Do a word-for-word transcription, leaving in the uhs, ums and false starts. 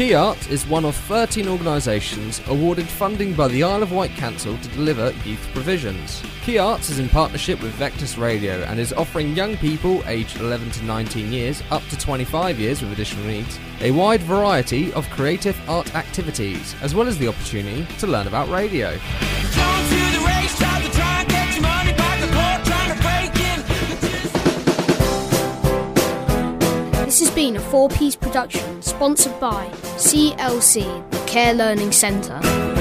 Key Arts is one of thirteen organisations awarded funding by the Isle of Wight Council to deliver youth provisions. Key Arts is in partnership with Vectus Radio and is offering young people aged eleven to nineteen years, up to twenty-five years with additional needs, a wide variety of creative art activities, as well as the opportunity to learn about radio. This has been a four-piece production sponsored by C L C, the Care Learning Centre.